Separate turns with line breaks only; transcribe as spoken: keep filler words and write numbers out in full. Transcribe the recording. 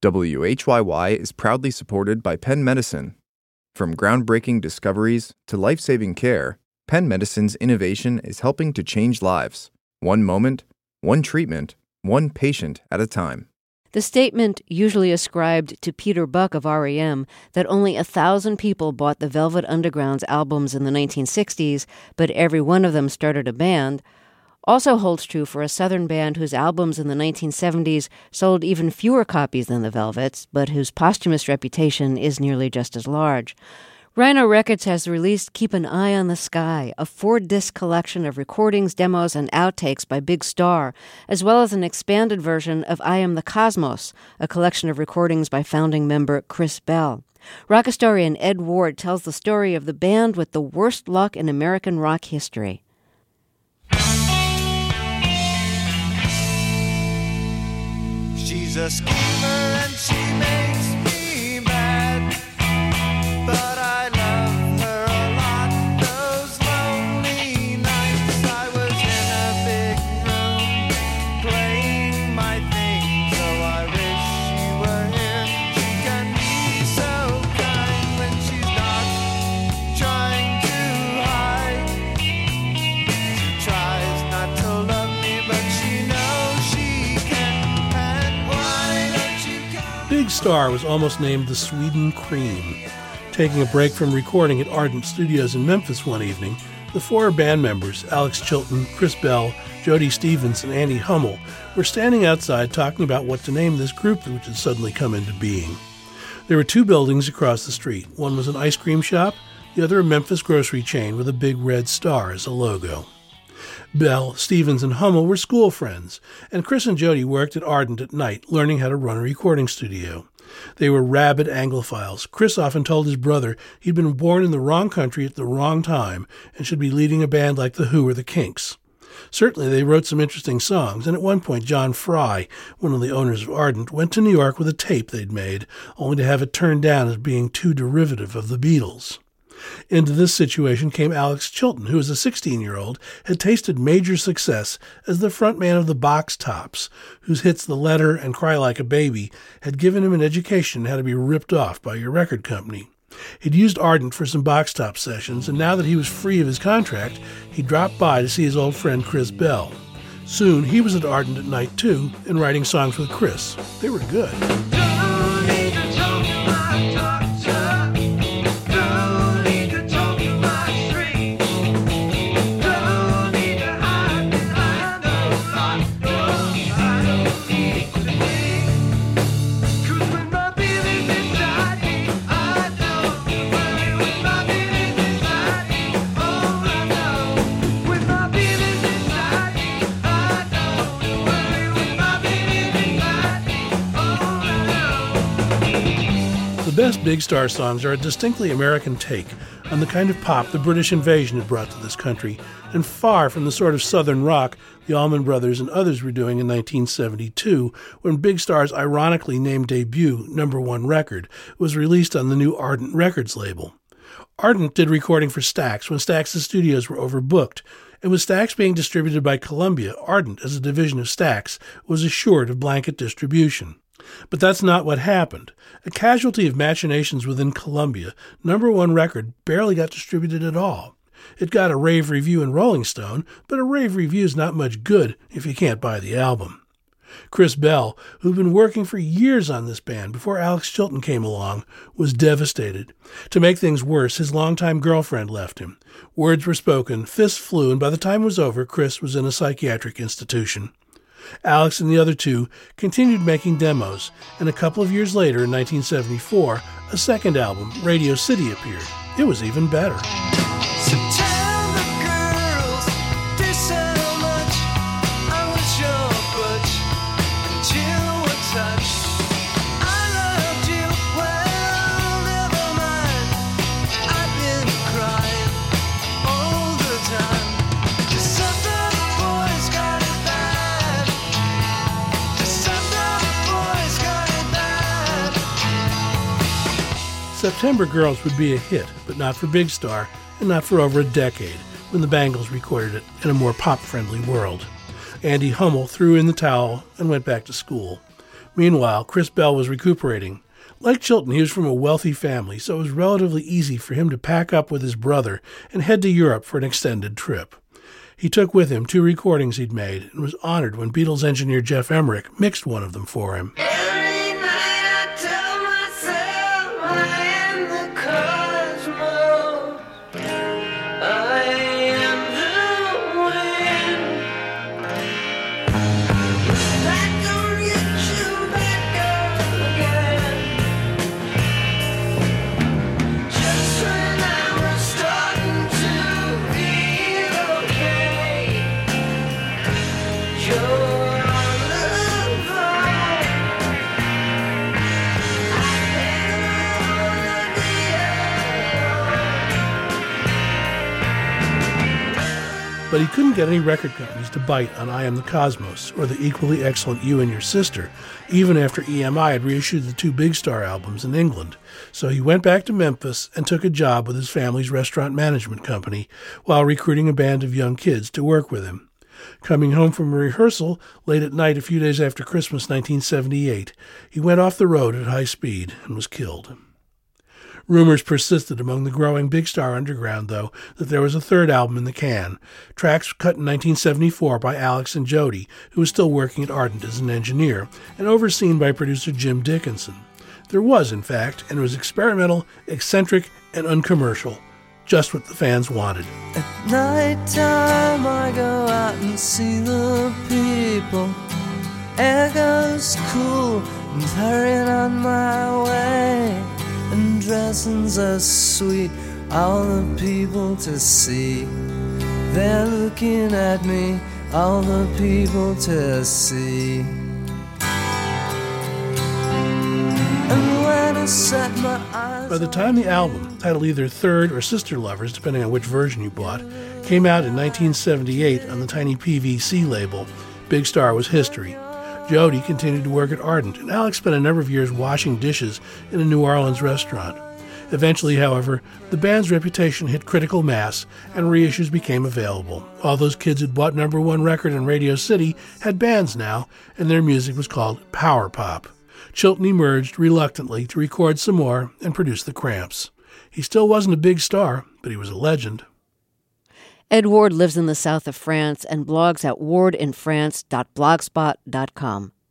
W H Y Y is proudly supported by Penn Medicine. From groundbreaking discoveries to life-saving care, Penn Medicine's innovation is helping to change lives, one moment, one treatment, one patient at a time.
The statement, usually ascribed to Peter Buck of R E M, that only a thousand people bought the Velvet Underground's albums in the nineteen sixties, but every one of them started a band, also holds true for a Southern band whose albums in the nineteen seventies sold even fewer copies than the Velvets, but whose posthumous reputation is nearly just as large. Rhino Records has released Keep an Eye on the Sky, a four-disc collection of recordings, demos, and outtakes by Big Star, as well as an expanded version of I Am the Cosmos, a collection of recordings by founding member Chris Bell. Rock historian Ed Ward tells the story of the band with the worst luck in American rock history.
She's a schemer and she makes me mad, but I love her a lot. Those lonely nights I was in a big room playing my thing, so I wish she were here. She can be so kind when she's not trying to hide. She tries not to love me, but she knows she can.
Big Star was almost named the Sweden Cream. Taking a break from recording at Ardent Studios in Memphis one evening, the four band members, Alex Chilton, Chris Bell, Jody Stevens, and Andy Hummel, were standing outside talking about what to name this group which had suddenly come into being. There were two buildings across the street. One was an ice cream shop, the other a Memphis grocery chain with a big red star as a logo. Bell, Stevens, and Hummel were school friends, and Chris and Jody worked at Ardent at night, learning how to run a recording studio. They were rabid Anglophiles. Chris often told his brother he'd been born in the wrong country at the wrong time and should be leading a band like The Who or The Kinks. Certainly they wrote some interesting songs, and at one point John Fry, one of the owners of Ardent, went to New York with a tape they'd made, only to have it turned down as being too derivative of the Beatles. Into this situation came Alex Chilton, who as a sixteen-year-old had tasted major success as the frontman of the Box Tops, whose hits The Letter and Cry Like a Baby had given him an education in how to be ripped off by your record company. He'd used Ardent for some Box Top sessions, and now that he was free of his contract, he dropped by to see his old friend Chris Bell. Soon, he was at Ardent at night, too, and writing songs with Chris. They were good. The best Big Star songs are a distinctly American take on the kind of pop the British invasion had brought to this country, and far from the sort of southern rock the Allman Brothers and others were doing in nineteen seventy-two, when Big Star's ironically named debut, number one record, was released on the new Ardent Records label. Ardent did recording for Stax when Stax's studios were overbooked, and with Stax being distributed by Columbia, Ardent, as a division of Stax, was assured of blanket distribution. But that's not what happened. A casualty of machinations within Columbia, number one record barely got distributed at all. It got a rave review in Rolling Stone, but a rave review's not much good if you can't buy the album. Chris Bell, who'd been working for years on this band before Alex Chilton came along, was devastated. To make things worse, his longtime girlfriend left him. Words were spoken, fists flew, and by the time it was over, Chris was in a psychiatric institution. Alex and the other two continued making demos, and a couple of years later, in nineteen seventy-four, a second album, Radio City, appeared. It was even better.
September girls, they said how much I was your butch until one touch. I loved you, well, never mind. I've been crying all the time. Just something the boys got it bad. Just something the boys got it bad.
September Girls would be a hit, but not for Big Star, and not for over a decade, when the Bangles recorded it in a more pop-friendly world. Andy Hummel threw in the towel and went back to school. Meanwhile, Chris Bell was recuperating. Like Chilton, he was from a wealthy family, so it was relatively easy for him to pack up with his brother and head to Europe for an extended trip. He took with him two recordings he'd made and was honored when Beatles engineer Geoff Emerick mixed one of them for him.
Every night I tell myself I am the cosmos. I am the wind. That don't get you back up again. Just when I was starting to feel okay, you're on the phone.
But he couldn't get any record companies to bite on I Am the Cosmos or the equally excellent You and Your Sister, even after E M I had reissued the two Big Star albums in England. So he went back to Memphis and took a job with his family's restaurant management company while recruiting a band of young kids to work with him. Coming home from a rehearsal late at night a few days after Christmas nineteen seventy-eight, he went off the road at high speed and was killed. Rumors persisted among the growing Big Star underground, though, that there was a third album in the can, tracks cut in nineteen seventy-four by Alex and Jody, who was still working at Ardent as an engineer, and overseen by producer Jim Dickinson. There was, in fact, and it was experimental, eccentric, and uncommercial, just what the fans wanted.
At night time I go out and see the people. Air goes cool and hurrying on my way. And dressings are sweet, all the people to see. They're looking at me, all the people to see. And when I set my eyes
By the time the album, titled either Third or Sister Lovers, depending on which version you bought, came out in nineteen seventy-eight on the tiny P V C label, Big Star was history. Jody continued to work at Ardent, and Alex spent a number of years washing dishes in a New Orleans restaurant. Eventually, however, the band's reputation hit critical mass, and reissues became available. All those kids who'd bought number one record in Radio City had bands now, and their music was called power pop. Chilton emerged reluctantly to record some more and produce the Cramps. He still wasn't a big star, but he was a legend.
Ed Ward lives in the south of France and blogs at ward in france dot blogspot dot com.